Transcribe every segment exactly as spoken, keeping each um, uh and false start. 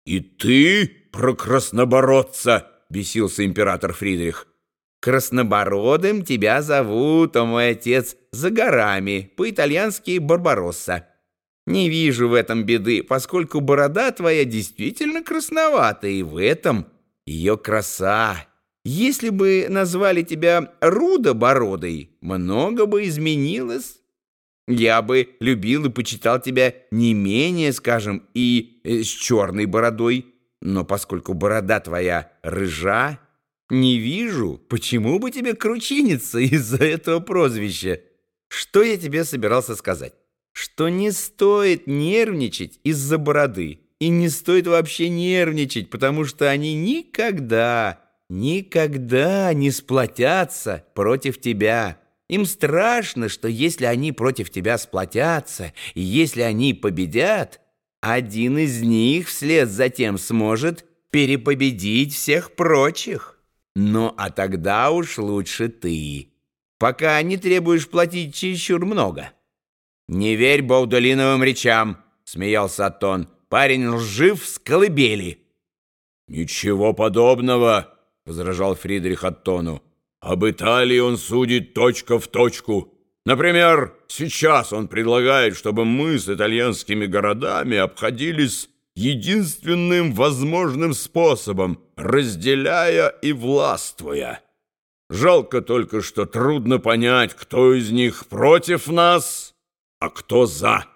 «И ты про краснобородца?» — бесился император Фридрих. «Краснобородым тебя зовут, о мой отец, за горами, по-итальянски Барбаросса. Не вижу в этом беды, поскольку борода твоя действительно красновата, и в этом ее краса. Если бы назвали тебя Рудо-бородой, много бы изменилось. Я бы любил и почитал тебя не менее, скажем, и с черной бородой, но поскольку борода твоя рыжа, не вижу, почему бы тебе кручиниться из-за этого прозвища. Что я тебе собирался сказать? Что не стоит нервничать из-за бороды, и не стоит вообще нервничать, потому что они никогда, никогда не сплотятся против тебя. Им страшно, что если они против тебя сплотятся, и если они победят, один из них вслед за тем сможет перепобедить всех прочих. Ну, а тогда уж лучше ты, пока не требуешь платить чересчур много». «Не верь Баудолиновым речам», — смеялся Аттон. «Парень лжив с колыбели». «Ничего подобного», — возражал Фридрих Аттону. «Об Италии он судит точка в точку. Например, сейчас он предлагает, чтобы мы с итальянскими городами обходились единственным возможным способом, разделяя и властвуя. Жалко только, что трудно понять, кто из них против нас, а кто за».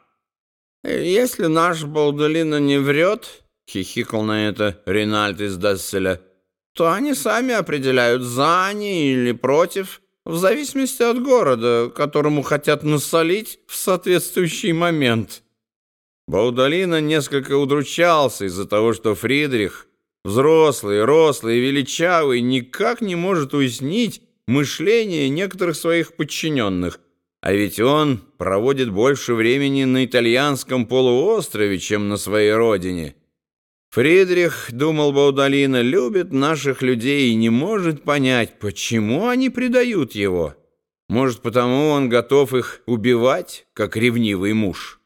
«Если наш Баудолино не врет, — хихикал на это Ринальд из Дасселя, — то они сами определяют, за они или против, в зависимости от города, которому хотят насолить в соответствующий момент». Баудолино несколько удручался из-за того, что Фридрих, взрослый, рослый и величавый, никак не может уяснить мышление некоторых своих подчиненных. А ведь он проводит больше времени на итальянском полуострове, чем на своей родине. Фридрих, думал Баудолино, любит наших людей и не может понять, почему они предают его. Может, потому он готов их убивать, как ревнивый муж.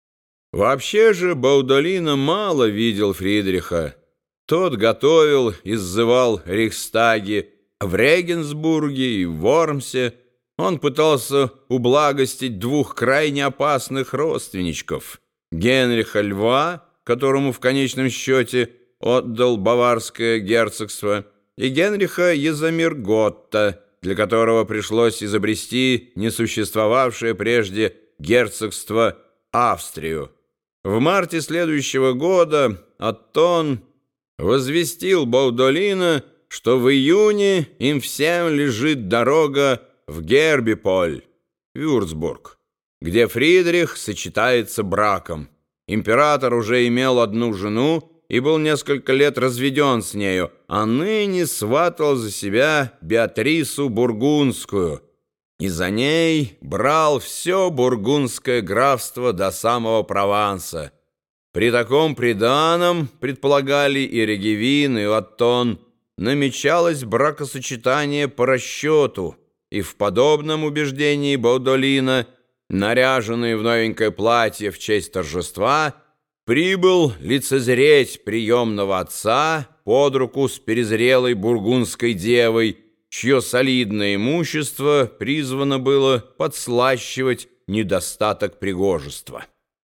Вообще же Баудолино мало видел Фридриха. Тот готовил и сзывал рейхстаги в Регенсбурге и в Вормсе. Он пытался ублагостить двух крайне опасных родственничков: Генриха Льва, которому в конечном счете отдал Баварское герцогство, и Генриха Язомир-Готта, для которого пришлось изобрести несуществовавшее прежде герцогство Австрию. В марте следующего года Аттон возвестил Баудолино, что в июне им всем лежит дорога в Гербиполь, Вюрцбург, где Фридрих сочетается браком. Император уже имел одну жену и был несколько лет разведен с нею, а ныне сватал за себя Беатрису Бургундскую, и за ней брал все бургундское графство до самого Прованса. При таком приданом, предполагали и Регевин, и Аттон, намечалось бракосочетание по расчету, и в подобном убеждении Баудолино, наряженный в новенькое платье в честь торжества, прибыл лицезреть приемного отца под руку с перезрелой бургундской девой, чье солидное имущество призвано было подслащивать недостаток пригожества.